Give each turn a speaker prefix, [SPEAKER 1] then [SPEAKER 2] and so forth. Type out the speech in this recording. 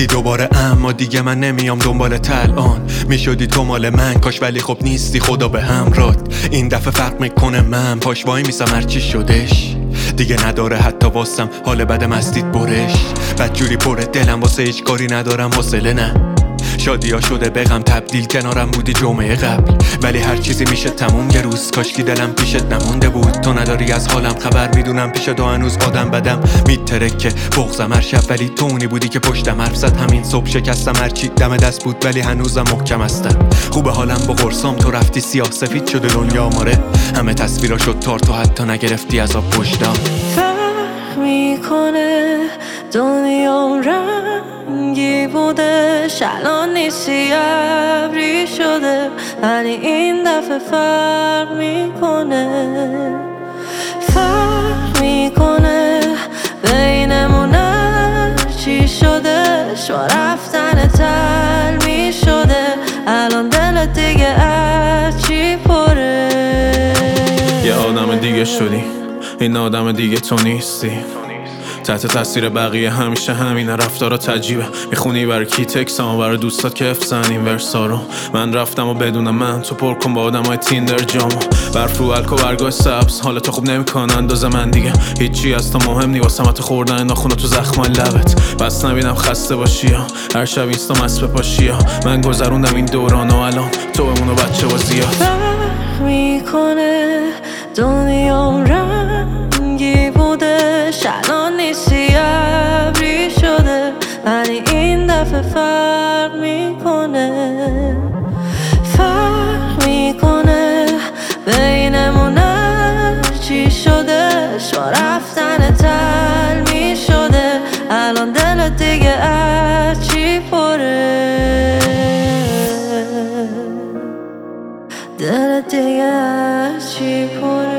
[SPEAKER 1] گفتی دوباره اما دیگه من نمیام دنبالت الان. میشدی تو مال من کاش، ولی خب نیستی خدا به همرات. این دفعه فرق میکنه من پاش وای میسم هرچی شدش دیگه نداره حتی واسم حال بد مستید برش. بدجوری پر دلم واسه هیچ کاری ندارم حوصله نه. شادی ها شده بغم تبدیل کنارم بودی جمعه قبل، ولی هر چیزی میشه تموم یه روز. کاش که دلم پیشت نمونده بود. تو نداری از حالم خبر، میدونم پیش تو هنوز آدم بدم میترکه بغضم هر شب، ولی تو اونی بودی که پشتم حرف زد. همین صبح شکستم هرچی دم دست بود، ولی هنوزم محکم هستم. خوبه حالم با قرصام، تو رفتی سیاه سفید شده دنیا ماره. همه تصویرا شد تار، تو حتی نگرفتی از آب پشتم.
[SPEAKER 2] فرق میکنه دنیام رنگی بودش، الان نیستی ابری شده، ولی این دفعه فرق میکنه. فرق میکنه بینمون چی شده، شو رفتن تل میشده، الان دلت دیگه از چی پره.
[SPEAKER 3] یه آدم دیگه شدی، این آدم دیگه تو نیستی. تحت تاثیر بقیه همیشه همینه، رفتارا تجیبه. میخونی برای کی تکسامو برای دوستات که افسن این ورسا رو. من رفتم و بدون من تو پر کن با آدم های تیندر جامو. برف رو الکو برگاه سبز، حالتو خوب نمیکنه اندازه من دیگه. هیچی از تو مهم نی واسه من، تو خوردن ناخونا تو زخمای لبت. بس نبینم خسته باشی ها، هر شب اینستا مست بپاشی ها. من گذروندم این دوران و الان تو بمونو بچه و زیاد.
[SPEAKER 2] فرق میکنه دنیام رنگی بودش، الان نیستی ابری شده، ولی این دفعه فرق میکنه. فرق میکنه بینمون چی شده، شو رفتن تل میشده، الان دلت دیگه از چی پره. دلت دیگه از چی پره.